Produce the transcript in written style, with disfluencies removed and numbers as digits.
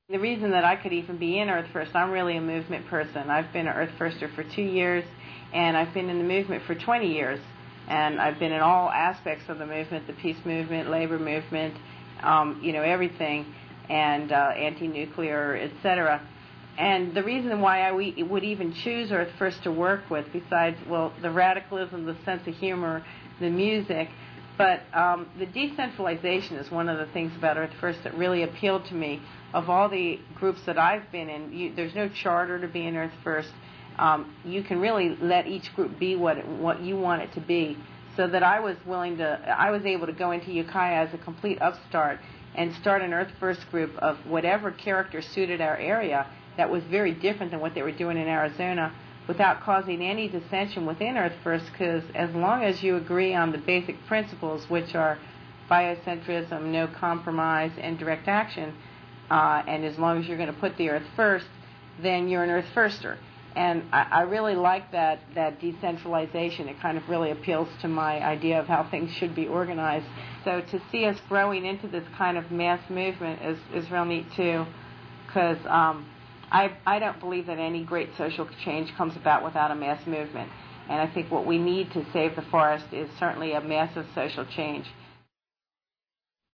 The reason that I could even be in Earth First, I'm really a movement person. I've been an Earth Firster for 2 years, and I've been in the movement for 20 years. And I've been in all aspects of the movement, the peace movement, labor movement, everything, and anti-nuclear, etc. And the reason why I would even choose Earth First to work with, besides, well, the radicalism, the sense of humor, the music, but the decentralization is one of the things about Earth First that really appealed to me. Of all the groups that I've been in, there's no charter to be in Earth First. You can really let each group be what you want it to be. So that I was able to go into Ukiah as a complete upstart and start an Earth First group of whatever character suited our area that was very different than what they were doing in Arizona, without causing any dissension within Earth First, because as long as you agree on the basic principles, which are biocentrism, no compromise, and direct action, and as long as you're going to put the Earth first, then you're an Earth Firster. And I really like that decentralization. It kind of really appeals to my idea of how things should be organized. So to see us growing into this kind of mass movement is real neat too, because I don't believe that any great social change comes about without a mass movement. And I think what we need to save the forest is certainly a massive social change.